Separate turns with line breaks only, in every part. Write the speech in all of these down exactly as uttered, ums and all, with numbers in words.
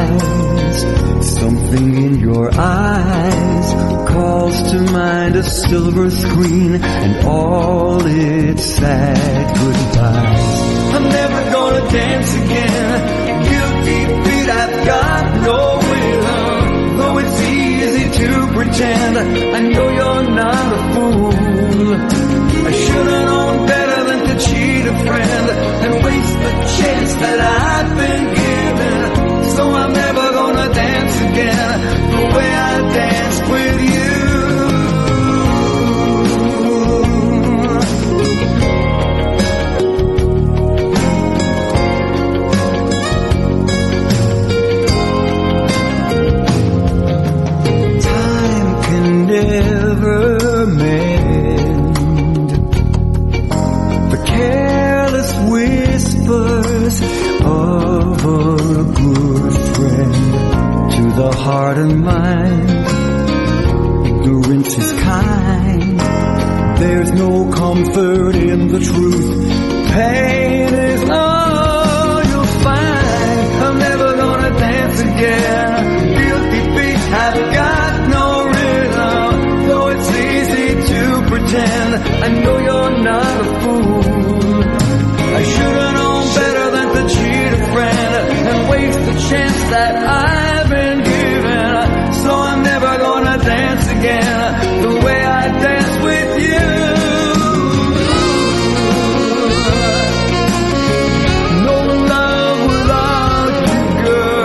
skies. Something in your eyes calls to mind a silver screen and all its sad goodbyes. I'm never gonna dance again. Guilty feet, I've got no rhythm. Though it's easy to pretend, I know you're not a fool. I should've known better than to cheat a friend and waste the chance that I've been given. So I'm never gonna dance again the way I danced with you. Never mend the careless whispers of a good friend. To the heart and mind, ignorance is kind. There's no comfort in the truth. Pain is all you'll find. I'm never gonna dance again. Guilty feet have got no pretend. I know you're not a fool. I should've known better than to cheat a friend and waste the chance that I've been given. So I'm never gonna dance again the way I danced with you. No love without you, girl.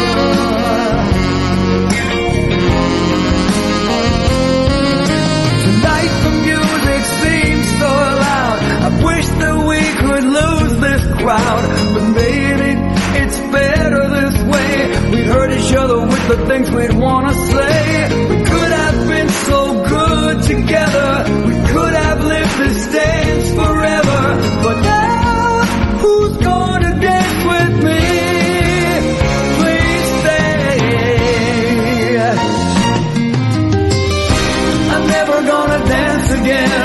Tonight the music seems so loud. I wish that we could lose this crowd, but maybe it's better this way. We hurt each other with the things we'd wanna say. We could have been so good together. We could have lived this dance forever. But now, who's gonna dance with me? Please stay. I'm never gonna dance again.